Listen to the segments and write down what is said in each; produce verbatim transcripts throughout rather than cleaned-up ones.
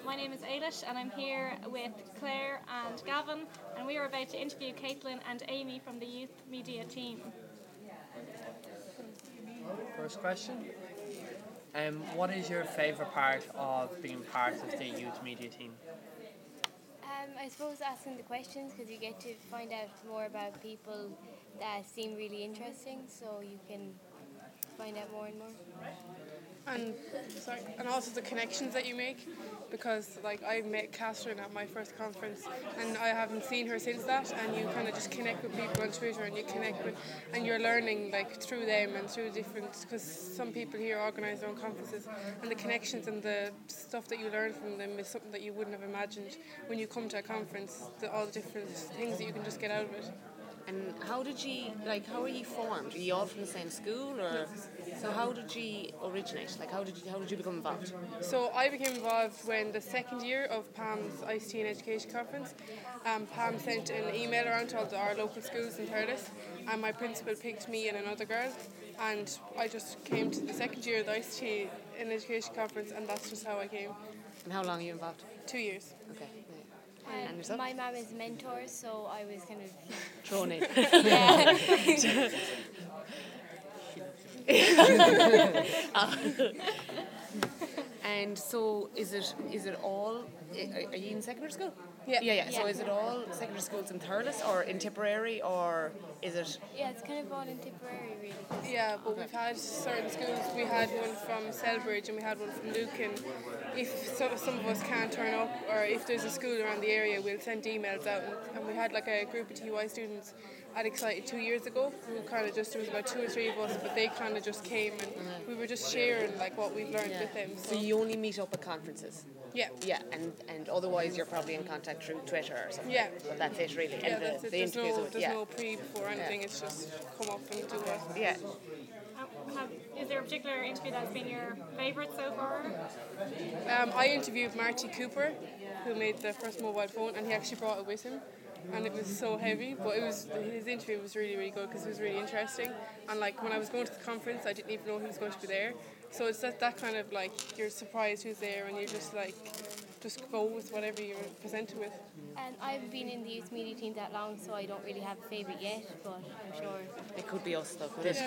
my name is Ailish and I'm here with Claire and Gavin, and we are about to interview Caitlin and Amy from the Youth Media team. First question. Um, what is your favourite part of being part of the Youth Media team? Um, I suppose asking the questions, because you get to find out more about people that seem really interesting, so you can find out more and more. And sorry, and also the connections that you make, because like I met Catherine at my first conference and I haven't seen her since that, and you kind of just connect with people on Twitter and you connect with, and you're learning like through them and through different, because some people here organise their own conferences, and the connections and the stuff that you learn from them is something that you wouldn't have imagined when you come to a conference, the, all the different things that you can just get out of it. And how did you, like, how are you formed? Are you all from the same school, or so how did you originate? Like, how did you, how did you become involved? So I became involved when the second year of Pam's I C T and Education Conference. Um, Pam sent an email around to all the, our local schools in Thurles, and my principal picked me and another girl, and I just came to the second year of the I C T and Education Conference, and that's just how I came. And how long are you involved? Two years. Okay. Um, And yourself? my mum is a mentor, so I was kind of Thrown in. yeah. And so, is it is it all? Are you in secondary school? Yeah. Yeah, yeah. So, Yeah. is it all secondary schools in Thurles or in Tipperary, or is it? Yeah, it's kind of all in Tipperary, really. Yeah, but we've had certain schools. We had one from Selbridge and we had one from Lucan. If so, some of us can't turn up, or if there's a school around the area, we'll send emails out. And, and we had like a group of T Y students at Excited two years ago who kind of just, there was about two or three of us, but they kind of just came and we were just sharing like what we've learned Yeah. with them. So you only meet up at conferences. Yeah. Yeah, and, and otherwise you're probably in contact through Twitter or something. Yeah. But that's it really. Yeah, and the, that's it. the There's interviews no, with- there's yeah. no pre before anything. It's just come up and do it. Yeah. Um, have, is there a particular interview that's been your favourite so far? Um, I interviewed Marty Cooper, who made the first mobile phone, and he actually brought it with him. And it was so heavy, but it was his interview was really, really good because it was really interesting. And like when I was going to the conference, I didn't even know he was going to be there. So it's that, that kind of like, you're surprised who's there, and you're just like, just go with whatever you're presented with. And I've been in the youth media team that long, so I don't really have a favourite yet, but I'm sure. It could be us though. This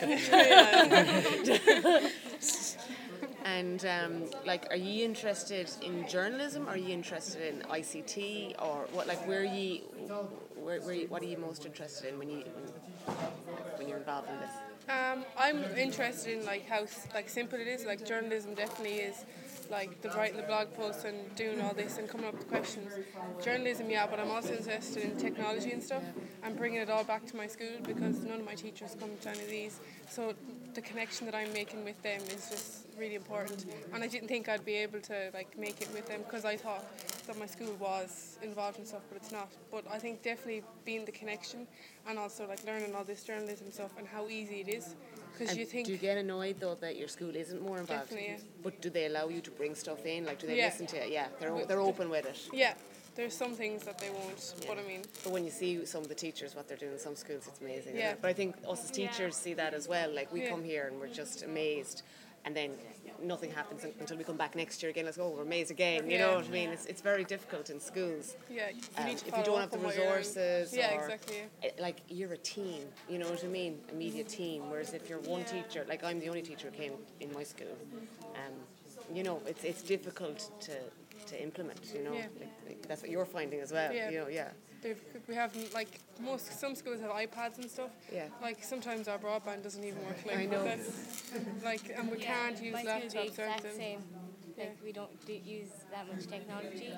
And um, like, are you interested in journalism? Are you interested in I C T, or what? Like, where are you? Where, where you, what are you most interested in when you when you're involved in this? Um, I'm interested in like how s- like simple it is. Like journalism definitely is like the writing the blog posts and doing all this and coming up with questions. Journalism, yeah, but I'm also interested in technology and stuff. I'm bringing it all back to my school because none of my teachers come to any of these. So the connection that I'm making with them is just really important. And I didn't think I'd be able to like make it with them because I thought that my school was involved in stuff, but it's not. But I think definitely being the connection and also like learning all this journalism stuff and how easy it is. Because And you think do you get annoyed though that your school isn't more involved? Definitely, yeah. But do they allow you to bring stuff in? Like, do they Yeah. listen to it? Yeah, they're o- they're open with it. yeah, there's some things that they won't. But I mean, But when you see some of the teachers, what they're doing in some schools, it's amazing. isn't Yeah. it? But I think us as teachers see that as well. Like, we Yeah. come here and we're just amazed, and then nothing happens un- until we come back next year again. Let's go, we're amazed again. You know Yeah. what I mean? It's it's very difficult in schools. yeah, you Um, need to if you follow don't up have the on what you're learning. resources, Yeah, or exactly. Yeah. it- like, you're a team, you know what I mean? A media team. Whereas if you're one teacher, like I'm the only teacher who came in my school, um, you know, it's it's difficult to, to implement. You know, Yeah. like, like, that's what you're finding as well. Yeah. You know, yeah. They've, we have like most some schools have iPads and stuff. Yeah. Like sometimes our broadband doesn't even work. Like I know. That's, like and we can't use my school laptops the or exact anything. same. Like we don't do use that much technology.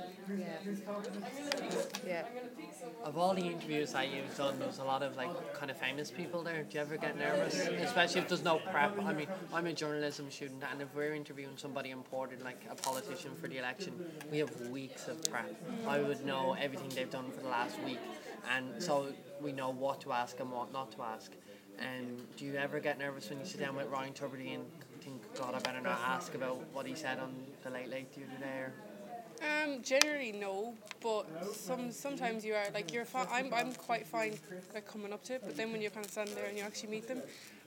Yeah. Of all the interviews that you've done, there's a lot of like kind of famous people there. Do you ever get nervous, especially if there's no prep? I mean, I'm a journalism student, and if we're interviewing somebody important, like a politician for the election, we have weeks of prep. I would know everything they've done for the last week, and so we know what to ask and what not to ask. And do you ever get nervous when you sit down with Ryan Tubridy and think, God, I better not ask about what he said on the Late Late the other day? Or Um, generally no, but some sometimes you are like you're. Fi- I'm I'm quite fine like coming up to it, but then when you're kind of standing there and you actually meet them,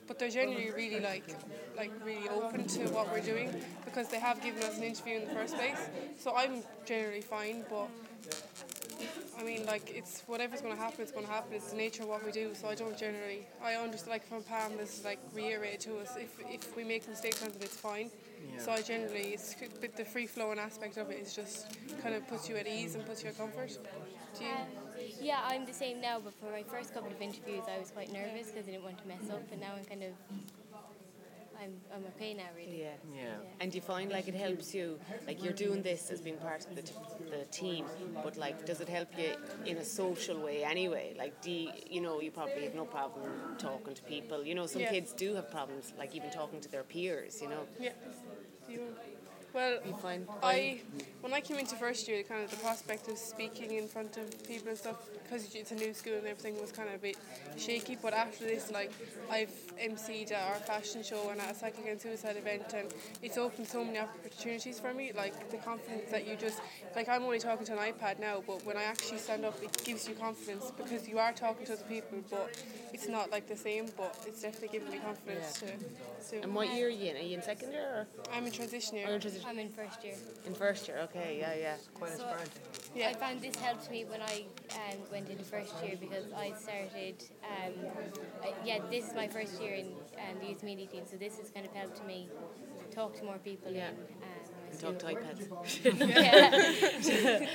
but they're generally really like like really open to what we're doing because they have given us an interview in the first place. So I'm generally fine, but I mean, like, it's whatever's going to happen, it's going to happen. It's the nature of what we do. So I don't generally. I understand, like from Pam, this is like reiterated to us. If if we make mistakes on it, it's fine. Yeah. So I generally, it's but the free flowing aspect of it is just kind of puts you at ease and puts you at comfort. Do you? Um, yeah, I'm the same now, but for my first couple of interviews, I was quite nervous because I didn't want to mess up, and now I'm kind of, I'm I'm okay now, really. Yeah. Yeah. And do you find like it helps you, like you're doing this as being part of the, t- the team, but like does it help you in a social way anyway? Like do you, you know, you probably have no problem talking to people. You know, some Yeah. kids do have problems, like even talking to their peers, you know. Yeah. Do you? Well, You find I when I came into first year, kind of the prospect of speaking in front of people and stuff, because it's a new school and everything, was kind of a bit shaky. But after this, like I've emceed at our fashion show and at a Cycle Against Suicide event, and it's opened so many opportunities for me. Like the confidence that you just like. I'm only talking to an iPad now, but when I actually stand up, it gives you confidence because you are talking to other people, but it's not like the same. But it's definitely giving me confidence Yeah. to. to And what year are you in? Are you in second year or I'm in transition or year. in transition? I'm in first year. In first year? Okay, yeah, yeah. Quite a So- spread. Yeah. I found this helped me when I um, went into first year because I started, um, uh, yeah, this is my first year in um, the youth media team, so this has kind of helped me talk to more people. Yeah. In, um, my And talk to school. iPads. Yeah.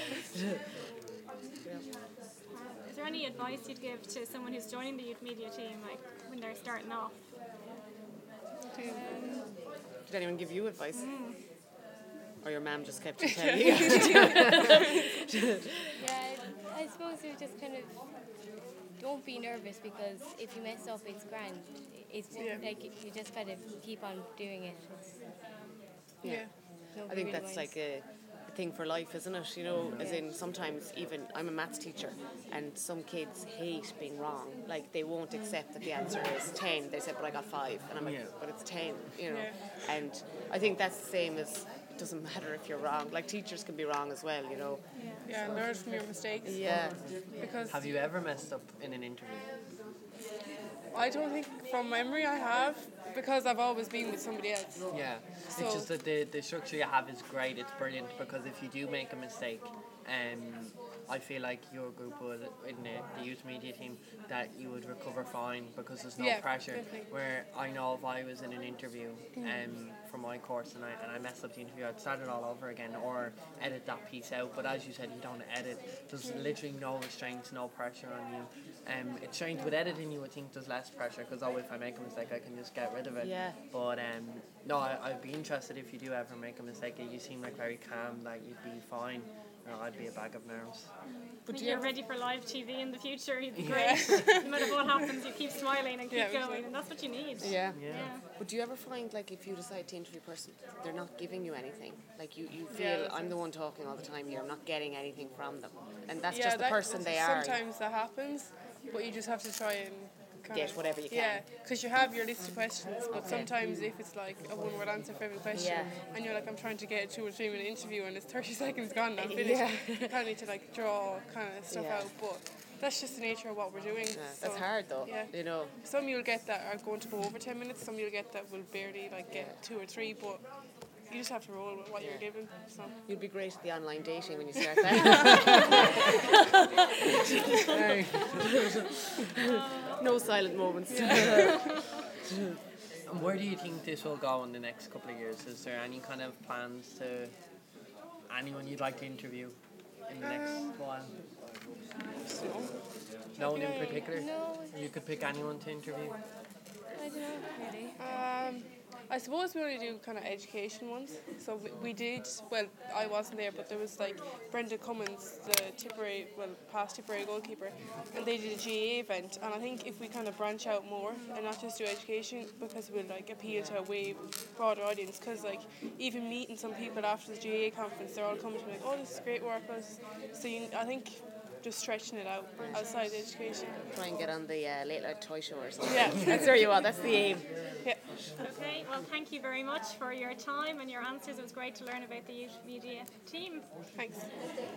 Is there any advice you'd give to someone who's joining the youth media team, like when they're starting off? Did anyone give you advice? Mm. Or your mum just kept you telling you? Yeah, I suppose you just kind of don't be nervous because if you mess up, it's grand. It's Yeah. like you just kind of keep on doing it. It's, Yeah. I nobody think really that's minds. like a a thing for life, isn't it? You know, as in sometimes even I'm a maths teacher and some kids hate being wrong. Like they won't accept that the answer is ten. They say, but I got five. And I'm like, Yeah. but it's ten, you know. Yeah. And I think that's the same as it doesn't matter if you're wrong. Like teachers can be wrong as well, you know. Yeah, learn from your mistakes. Yeah. Because Have you ever messed up in an interview? I don't think from memory I have, because I've always been with somebody else. Yeah, So- it's just that the, the structure you have is great, it's brilliant, because if you do make a mistake, um, I feel like your group would, in the, the youth media team, that you would recover fine because there's no Yeah, pressure. definitely. Where I know if I was in an interview um, for my course and I, and I messed up the interview, I'd start it all over again or edit that piece out. But as you said, you don't edit. There's literally no restraints, no pressure on you. Um, it's strange with editing, you would think there's less pressure because oh, if I make a mistake, I can just get rid of it. Yeah. But um, no, I, I'd be interested if you do ever make a mistake. You seem like very calm, that you'd be fine. No, I'd be a bag of nerves. But If do you you're ever, ready for live T V in the future, you'd be Yeah. great. No matter what happens, you keep smiling and keep Yeah, going, absolutely. and that's what you need. yeah. Yeah. Yeah. But do you ever find, like, if you decide to interview a person, they're not giving you anything? Like, you, you feel, Yeah, that's I'm the one talking all the time here, I'm not getting anything from them. And that's yeah, just the that- person they are. Sometimes that happens, but you just have to try and kind Get of, whatever you can. Yeah, because you have your list of questions, but Okay. sometimes if it's like a one-word answer for every question, Yeah. and you're like, I'm trying to get a two or three-minute interview, and it's thirty seconds gone, and I'm finished. Yeah. You kind of need to like draw kind of stuff Yeah. out, but that's just the nature of what we're doing. Yeah, that's so, hard, though. Yeah. You know, Some you'll get that are going to go over ten minutes, some you'll get that will barely like get two or three, but you just have to roll with what you're given. So. you'd be great at the online dating when you start that. No silent moments. And where do you think this will go in the next couple of years? Is there any kind of plans to anyone you'd like to interview in the next Um, while? So, No one in yeah, particular? No, You could pick anyone to interview? I don't know, really. Um, I suppose we only do kind of education ones. So we, we did, well, I wasn't there, but there was like Brenda Cummins, the Tipperary, well, past Tipperary goalkeeper, and they did a G A A event. And I think if we kind of branch out more and not just do education, because we'll like appeal to a way broader audience. Because like even meeting some people after the G A A conference, they're all coming to me like, oh, this is great work. So you, I think just stretching it out outside education. Try and get on the uh, Late Night Toy Show or something. Yeah. That's where you are, that's the aim. Yeah. Okay, well, thank you very much for your time and your answers. It was great to learn about the youth media team. Thanks.